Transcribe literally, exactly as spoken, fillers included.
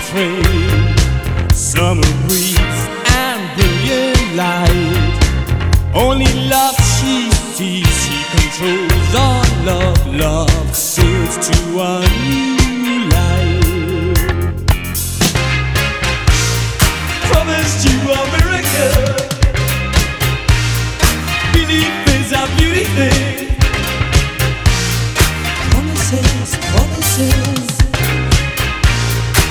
train, summer breeze and brilliant light. Only love she sees, she controls all of love.